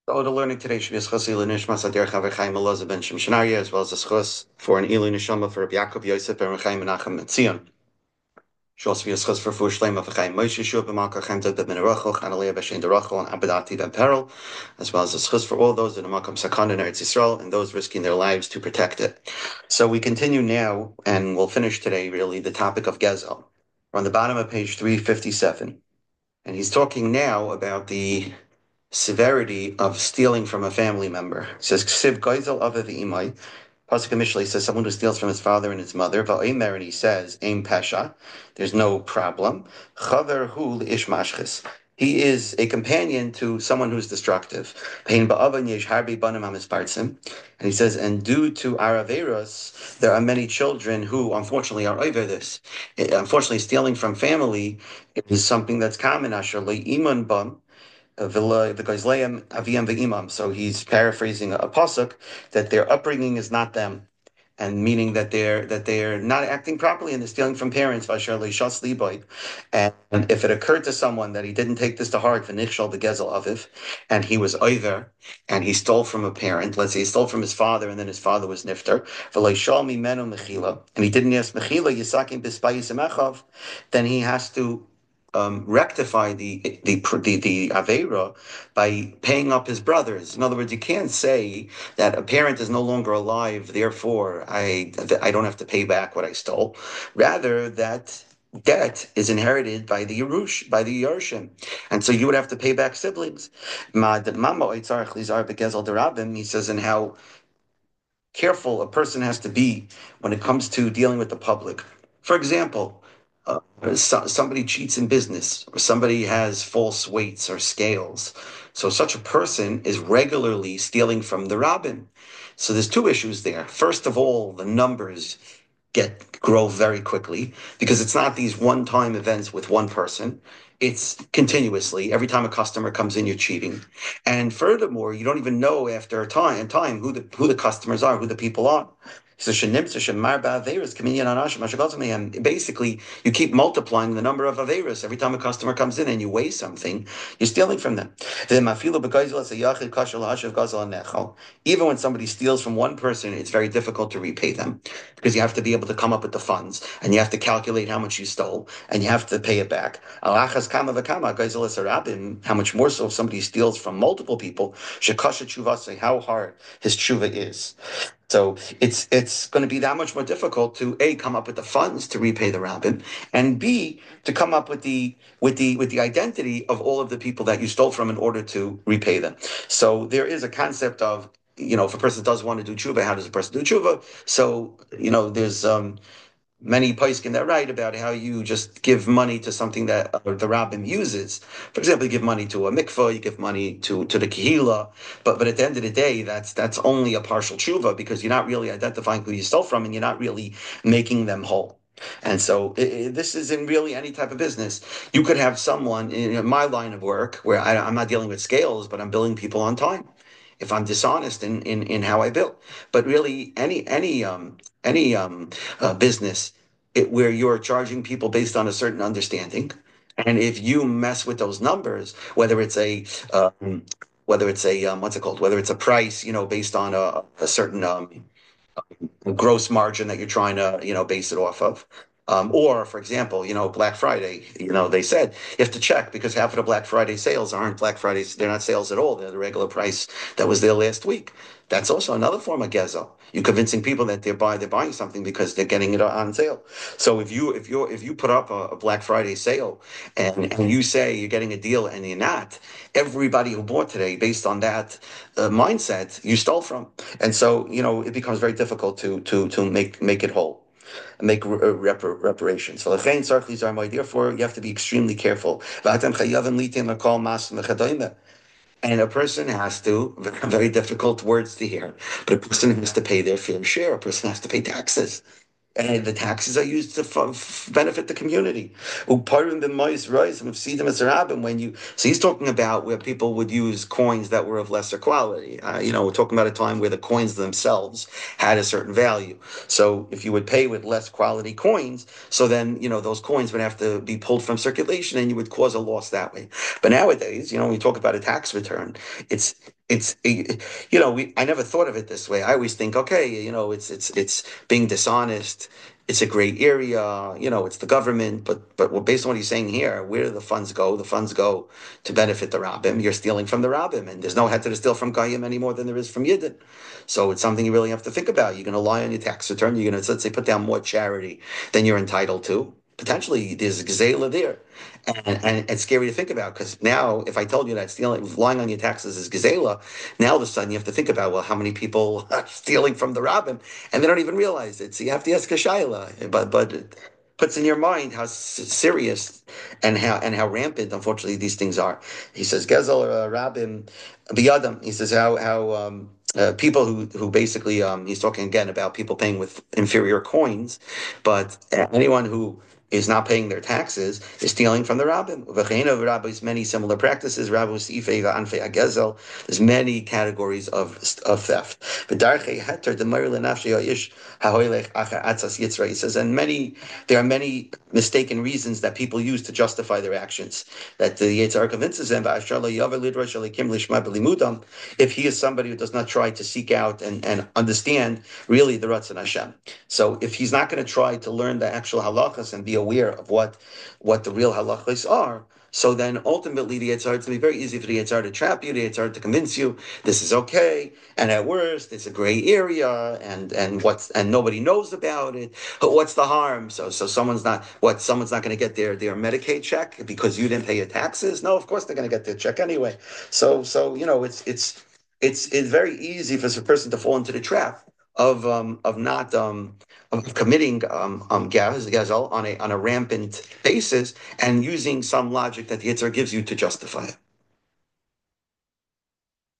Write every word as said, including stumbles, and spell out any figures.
So the learning today should be a schus ilu nishmas ader chaver Chaim Elazar ben Shimshonariah, as well as a schus for an ilu nishama for Rabbi Yaakov Yosef ben Chaim Menachem Metzion. Should also be a schus for Fu Shleima for Chaim Moshe Shua b'Malka Chaim Dod ben Rachel, Chanalea b'Shein Derachel, and Abadati ben Peril, as well as a schus for all those in the Makam Sakan in Eretz Yisrael and those risking their lives to protect it. So we continue now, and we'll finish today really the topic of Gezel. We're on the bottom of page three fifty-seven, and he's talking now about the severity of stealing from a family member. It says Ksiv Goizel Ava V'imai. Pasuk Mishlei says someone who steals from his father and his mother. Va'omer, and he says Aim Pesha. There's no problem. Chaver Hu Ish Mashchis. He is a companion to someone who's destructive. Pain ba'avan yesh harbi banim hamispartzim. And he says, and due to Araveros, there are many children who unfortunately are over this. Unfortunately, stealing from family is something that's common. Asher iman bam. So he's paraphrasing a, a pasuk that their upbringing is not them, and meaning that they're that they're not acting properly and they're stealing from parents. And if it occurred to someone that he didn't take this to heart, and he was over and he stole from a parent, let's say he stole from his father and then his father was nifter, and he didn't ask mechila, then he has to um, rectify the the the, the avera by paying up his brothers. In other words, you can't say that a parent is no longer alive, therefore I I don't have to pay back what I stole. Rather, that debt is inherited by the Yerush, by the Yerushim, and so you would have to pay back siblings. He says, and how careful a person has to be when it comes to dealing with the public. For example, uh, so, somebody cheats in business, or somebody has false weights or scales. So such a person is regularly stealing from the rabbin. So there's two issues there. First of all, the numbers get grow very quickly because it's not these one-time events with one person. It's continuously. Every time a customer comes in, you're cheating. And furthermore, you don't even know after a time and time who the who the customers are, who the people are. So basically, you keep multiplying the number of averas. Every time a customer comes in and you weigh something, you're stealing from them. Even when somebody steals from one person, it's very difficult to repay them because you have to be able to come up with the funds and you have to calculate how much you stole and you have to pay it back. How much more so if somebody steals from multiple people, how hard his tshuva is. So it's it's going to be that much more difficult to A, come up with the funds to repay the rabbin, and B, to come up with the with the with the identity of all of the people that you stole from in order to repay them. So there is a concept of, you know, if a person does want to do tshuva, how does a person do tshuva? So, you know, there's um many poskim that write about how you just give money to something that the rabbin uses. For example, you give money to a mikvah, you give money to, to the kehila, but but at the end of the day, that's that's only a partial tshuva because you're not really identifying who you stole from and you're not really making them whole. And so it, it, this isn't really any type of business. You could have someone in my line of work where I, I'm not dealing with scales, but I'm billing people on time if I'm dishonest in, in, in how I bill. But really, any any um, any um, uh, business it, where you're charging people based on a certain understanding, and if you mess with those numbers, whether it's a um, whether it's a um, what's it called, whether it's a price, you know, based on a, a certain um, gross margin that you're trying to, you know, base it off of. Um, or, for example, you know, Black Friday, you know, they said you have to check because half of the Black Friday sales aren't Black Fridays. They're not sales at all. They're the regular price that was there last week. That's also another form of gezel. You're convincing people that they're buying they're buying something because they're getting it on sale. So if you if you if you put up a, a Black Friday sale and and you say you're getting a deal and you're not, everybody who bought today based on that uh, mindset you stole from, and so you know it becomes very difficult to to to make make it whole and make repar- reparations. So therefore you have to be extremely careful. And a person has to, very difficult words to hear, but a person has to pay their fair share. A person has to pay taxes. And the taxes are used to f- benefit the community. When you so he's talking about where people would use coins that were of lesser quality. Uh, you know, we're talking about a time where the coins themselves had a certain value. So if you would pay with less quality coins, so then you know those coins would have to be pulled from circulation, and you would cause a loss that way. But nowadays, you know, when we talk about a tax return, it's it's you know we I never thought of it this way. I always think, okay, you know, it's it's it's being dishonest. It's a gray area, you know, it's the government, but but well, based on what he's saying here, where do the funds go? The funds go to benefit the rabbim. You're stealing from the rabbim, and there's no head to steal from Goyim any more than there is from Yidden. So it's something you really have to think about. You're going to lie on your tax return. You're going to, let's say, put down more charity than you're entitled to. Potentially, there's a gazela there. And, and it's scary to think about because now, if I told you that stealing, lying on your taxes is gazela, now all of a sudden you have to think about, well, how many people are stealing from the rabbin, and they don't even realize it. So you have to ask a shaila, but but it puts in your mind how s- serious and how and how rampant, unfortunately, these things are. He says, gezel uh, rabbin biyadam. He says how how. Um, uh, people who who basically um, he's talking again about people paying with inferior coins, but anyone who is not paying their taxes is stealing from the rabbin. V'chein of rabbis many similar practices. Rabbi Sifei v'anfei agezel. There's many categories of of theft. V'darchei heter demar lenafshei ha'ish hahoylech acher atzas yitzra. He says, and many there are many mistaken reasons that people use to justify their actions. That the Yitzhar convinces them. V'ashar lo yaver lidrash alikim lishma b'limudam. If he is somebody who does not try to seek out and, and understand really the Ratzon Hashem. So if he's not going to try to learn the actual halachas and be aware of what what the real halachas are, so then ultimately the Yitzhar, it's going to be very easy for the Yitzhar to trap you, the Yitzhar to convince you this is okay, and at worst it's a gray area, and and what's and nobody knows about it. But what's the harm? So so someone's not what someone's not going to get their their Medicaid check because you didn't pay your taxes. No, of course they're going to get their check anyway. So so you know it's it's it's it's very easy for a person to fall into the trap of um of not um of committing um um gaz gazel on a on a rampant basis and using some logic that the Yitzhar gives you to justify it.